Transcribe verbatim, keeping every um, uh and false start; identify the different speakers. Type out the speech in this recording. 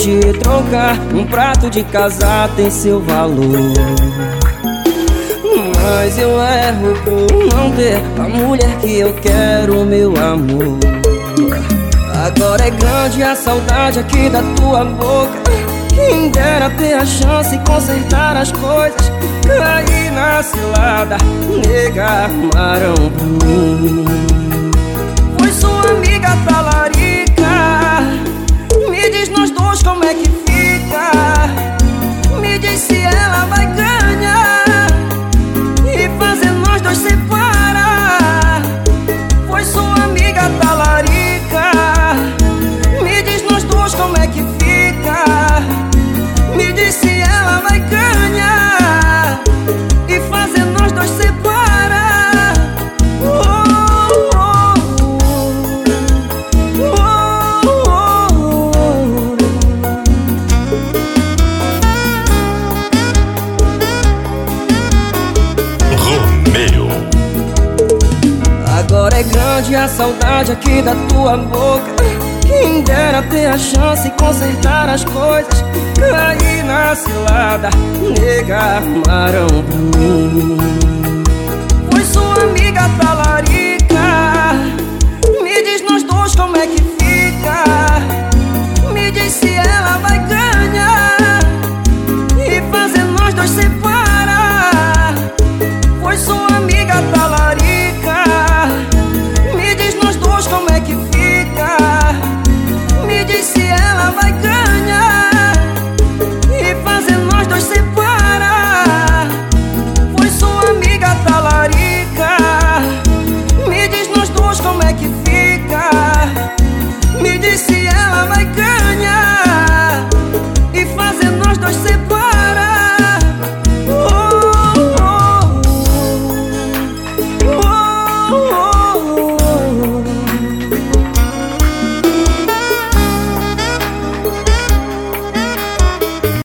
Speaker 1: te trocar. Um prato de casa tem seu valor, mas eu erro por não ter a mulher que eu quero, meu amor. Agora é grande a saudade aqui da tua boca. Quem dera ter a chance de consertar as coisas. Caí na cilada, nega, armaram pra mim. Foi sua amiga talarica. Me diz nós dois como é que fica. Me diz se ela vai ganhar e fazer nós dois separar. Foi sua amiga talarica. Me diz nós dois como é que fica. Me diz se ela vai ganhar e fazer nós dois separar. Oh, oh, oh, oh,
Speaker 2: oh. Romeu.
Speaker 1: Agora é grande a saudade aqui da tua boca. Quem dera ter a chance de consertar as coisas. Caí na cilada, nega, armaram pra mim. Foi sua amiga talarica.